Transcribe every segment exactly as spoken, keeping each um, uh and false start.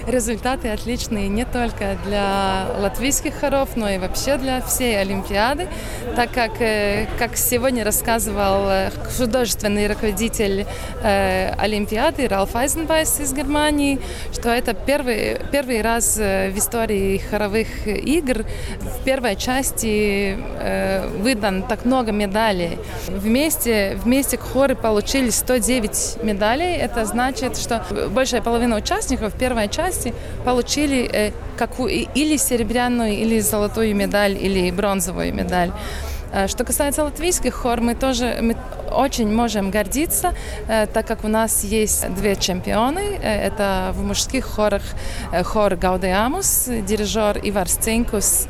результаты отличные не только для латвийских хоров, но и вообще для всей Олимпиады, так как, как сегодня рассказывал художественный руководитель э, Олимпиады Ральф Айзенвайс из Германии, что это первый, первый раз в истории хоровых игр в первой части э, выдан так много медалей. Вместе, вместе хоры получили сто девять медалей. Это значит, что большая половина участников в первой части получили э, какую, или серебряную, или золотую медаль, или бронзовую медаль. Что касается латвийских хор, мы тоже мы очень можем гордиться, так как у нас есть две чемпионы. Это в мужских хорах хор Гаудеамус, дирижер Иварс Цинкус,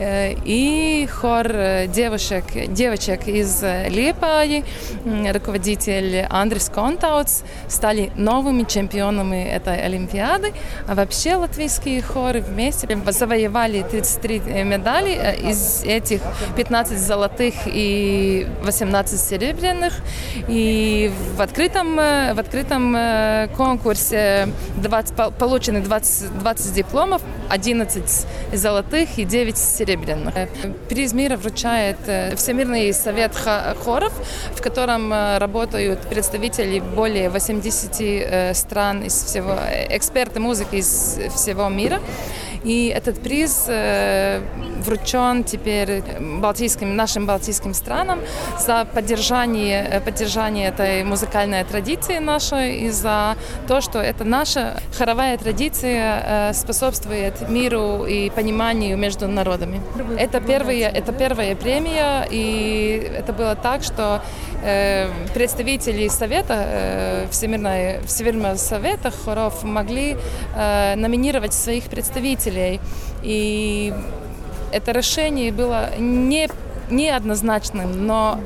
и хор девушек, девочек из Лиепаи, руководитель Андрис Контауц, стали новыми чемпионами этой Олимпиады. А вообще латвийские хоры вместе завоевали тридцать три медали, из этих пятнадцать золотых и восемнадцать серебряных. И в открытом, в открытом конкурсе двадцать, получены двадцать, двадцать дипломов, одиннадцать золотых и девять серебряных. Приз мира вручает Всемирный совет хоров, в котором работают представители более восьмидесяти стран из всего, эксперты музыки из всего мира. И этот приз э, вручен теперь балтийским, нашим балтийским странам за поддержание, поддержание этой музыкальной традиции нашей и за то, что это наша хоровая традиция э, способствует миру и пониманию между народами. Это первая, это первая премия, и это было так, что э, представители совета, э, Всемирного, Всемирного совета хоров могли э, номинировать своих представителей. И это решение было не, неоднозначным, но,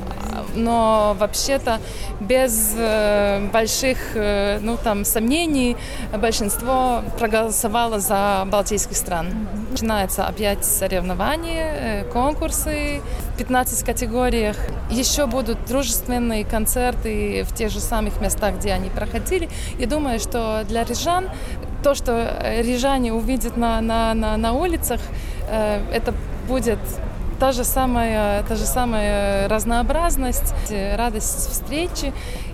но вообще-то без э, больших э, ну, там, сомнений большинство проголосовало за балтийских стран. Mm-hmm. Начинается опять соревнования, э, конкурсы в пятнадцати категориях. Еще будут дружественные концерты в тех же самых местах, где они проходили. Я думаю, что для рижан то, что рижане увидят на, на, на, на улицах, э, это будет та же самая, та же самая разнообразность, радость встречи.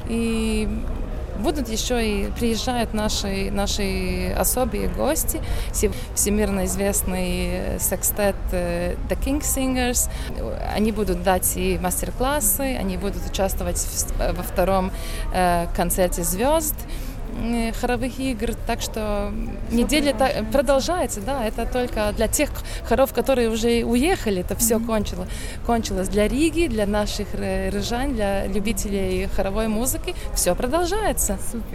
И будут еще и приезжают наши, наши особые гости, всемирно известный секстет The King Singers. Они будут дать и мастер-классы, они будут участвовать во втором э, концерте звезд хоровых игр, так что неделя продолжается, да, это только для тех хоров, которые уже уехали, это все mm-hmm. кончилось, кончилось для Риги, для наших рижан, для любителей хоровой музыки, все продолжается. Супер.